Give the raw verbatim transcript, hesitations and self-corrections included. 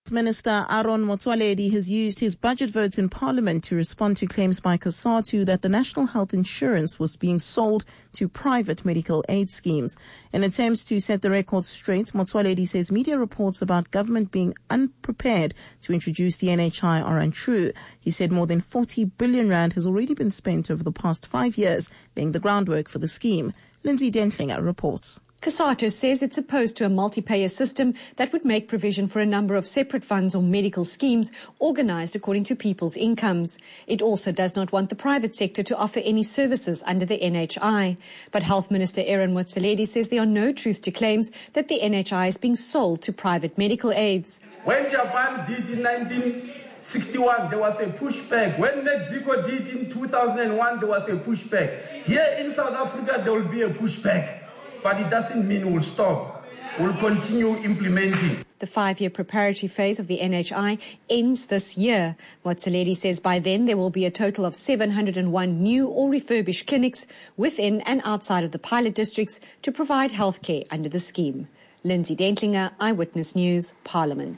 Minister Aaron Motsoaledi has used his budget votes in Parliament to respond to claims by COSATU that the National Health Insurance was being sold to private medical aid schemes. In attempts to set the record straight, Motsoaledi says media reports about government being unprepared to introduce the N H I are untrue. He said more than forty billion rand has already been spent over the past five years, laying the groundwork for the scheme. Lindsay Dentlinger reports. COSATU says it's opposed to a multi-payer system that would make provision for a number of separate funds or medical schemes organized according to people's incomes. It also does not want the private sector to offer any services under the N H I. But Health Minister Aaron Motsoaledi says there are no truth to claims that the N H I is being sold to private medical aids. When Japan did in nineteen sixty-one, there was a pushback. When Mexico did in two thousand one, there was a pushback. Here in South Africa, there will be a pushback. But it doesn't mean we'll stop. We'll continue implementing. The five-year preparatory phase of the N H I ends this year. Motsoaledi says by then there will be a total of seven hundred and one new or refurbished clinics within and outside of the pilot districts to provide healthcare under the scheme. Lindsay Dentlinger, Eyewitness News, Parliament.